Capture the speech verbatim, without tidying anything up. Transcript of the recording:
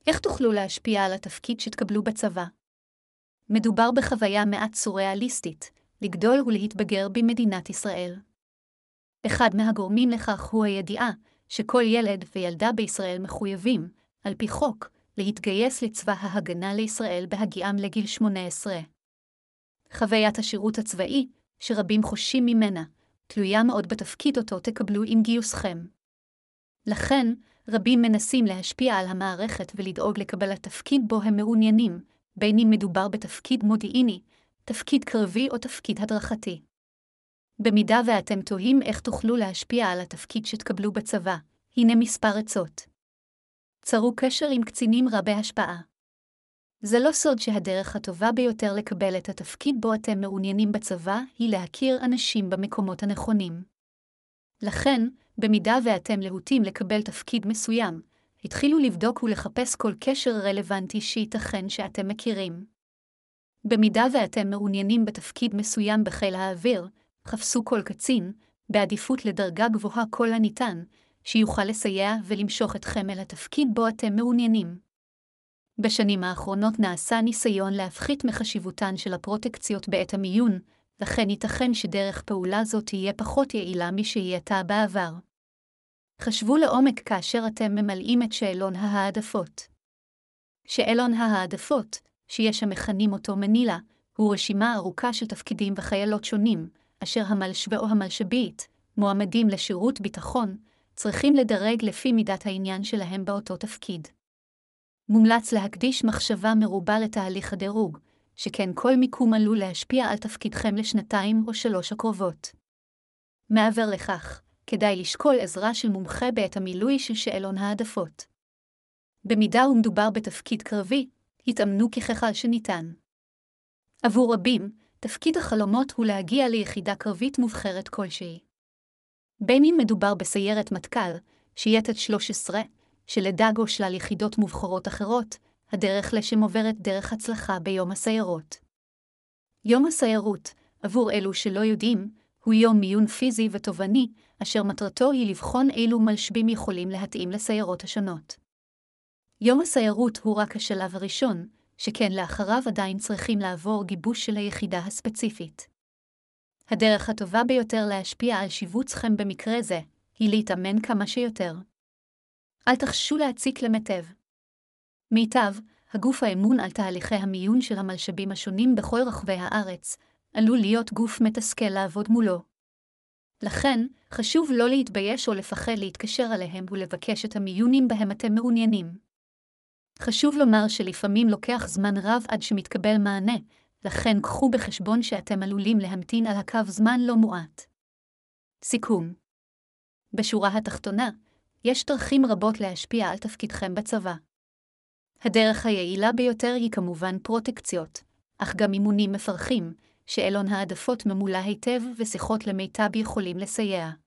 איך תוכלו להשפיע על התפקיד שתקבלו בצבא? מדובר בחוויה מעט סוריאליסטית, לגדול ולהתבגר במדינת ישראל. אחד מהגורמים לכך הוא הידיעה שכל ילד וילדה בישראל מחויבים, על פי חוק, להתגייס לצבא ההגנה לישראל בהגיעם לגיל שמונה עשרה. חוויית השירות הצבאי, שרבים חושים ממנה, תלויה מאוד בתפקיד אותו תקבלו עם גיוסכם. לכן, רבים מנסים להשפיע על המערכת ולדאוג לקבלת תפקיד בו הם מעוניינים, בין אם מדובר בתפקיד מודיעיני, תפקיד קרבי או תפקיד הדרכתי. במידה ואתם תוהים איך תוכלו להשפיע על התפקיד שתקבלו בצבא, הנה מספר עצות. צרו קשר עם קצינים רבי השפעה. זה לא סוד שהדרך הטובה ביותר לקבל את התפקיד בו אתם מעוניינים בצבא היא להכיר אנשים במקומות הנכונים. לכן, במידה ואתם להוטים לקבל תפקיד מסוים, התחילו לבדוק ולחפש כל קשר רלוונטי שייתכן שאתם מכירים. במידה ואתם מעוניינים בתפקיד מסוים בחיל האוויר, חפשו כל קצין, בעדיפות לדרגה גבוהה כל הניתן, שיוכל לסייע ולמשוך אתכם אל התפקיד בו אתם מעוניינים. בשנים האחרונות נעשה ניסיון להפחית מחשיבותן של הפרוטקציות בעת המיון, לכן ייתכן שדרך פעולה זו תהיה פחות יעילה משהייתה בעבר. חשבו לעומק כאשר אתם ממלאים את שאלון ההעדפות. שאלון ההעדפות, שיש המכנים אותו מנילה, הוא רשימה ארוכה של תפקידים וחיילות שונים, אשר המלשבא או המלשבית, מועמדים לשירות ביטחון, צריכים לדרג לפי מידת העניין שלהם באותו תפקיד. מומלץ להקדיש מחשבה מרובה לתהליך הדירוג, שכן כל מיקום עלול להשפיע על תפקידכם לשנתיים או שלוש הקרובות. מעבר לכך, כדאי לשקול עזרה של מומחה בעת המילוי של שאלון העדפות. במידה ומדובר בתפקיד קרבי, התאמנו ככלל שניתן. עבור רבים, תפקיד החלומות הוא להגיע ליחידה קרבית מובחרת כלשהי. בין אם מדובר בסיירת מטכ"ל, שייטת שלוש עשרה, שלדג או שלל יחידות מובחרות אחרות, הדרך לשם עוברת דרך הצלחה ביום הסיירות. יום הסיירות, עבור אלו שלא יודעים, הוא יום מיון פיזי ותובעני, אשר מטרתו היא לבחון אילו מלשבים יכולים להתאים לסיירות השונות. יום הסיירות הוא רק השלב הראשון, שכן לאחריו עדיין צריכים לעבור גיבוש של היחידה הספציפית. הדרך הטובה ביותר להשפיע על שיבוצכם במקרה זה, היא להתאמן כמה שיותר. אל תחשו להציק למיטב. מיטב, הגוף האמון על תהליכי המיון של המלשבים השונים בכל רחבי הארץ, עלול להיות גוף מתסכל לעבוד מולו. לכן, חשוב לא להתבייש או לפחד להתקשר עליהם ולבקש את המיונים בהם אתם מעוניינים. חשוב לומר שלפעמים לוקח זמן רב עד שמתקבל מענה, לכן קחו בחשבון שאתם עלולים להמתין על הקו זמן לא מועט. סיכום. בשורה התחתונה, יש דרכים רבות להשפיע על תפקידכם בצבא. הדרך היעילה ביותר היא כמובן פרוטקציות, אך גם אימונים מפרכים, שאלון העדפות ממולא היטב ושיחות למיטב יכולים לסייע.